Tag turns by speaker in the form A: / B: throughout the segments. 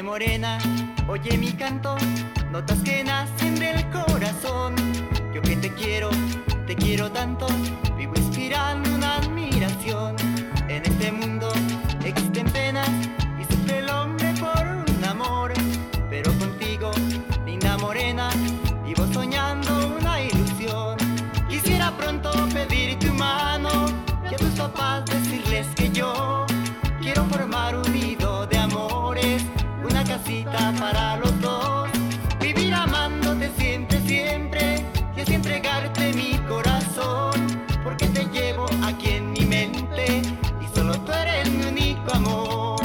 A: morena, oye mi canto, notas que nacen del corazón. Yo que te quiero tanto, vivo inspirando una admiración. En este mundo existen penas y sufre el hombre por un amor, pero contigo, linda morena, vivo soñando una ilusión. Quisiera pronto pedir tu mano y a tus papás decirles que yo quiero formar un nido de amores, una casita para los dos, vivir amándote siempre, siempre, y así entregarte mi corazón, porque te llevo aquí en mi mente y solo tú eres mi único amor.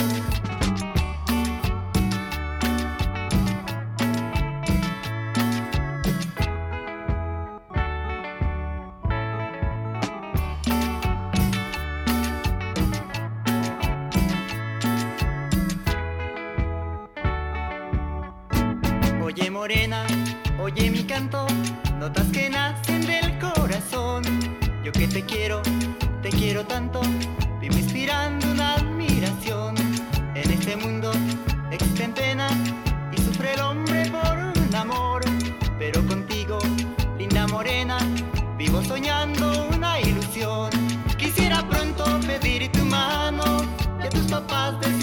A: Oye morena, oye mi canto, notas que nacen del corazón. Yo que te quiero tanto, vivo inspirando una admiración. En este mundo existen penas y sufre el hombre por un amor, pero contigo, linda morena, vivo soñando una ilusión. Quisiera pronto pedir tu mano y a tus papás decir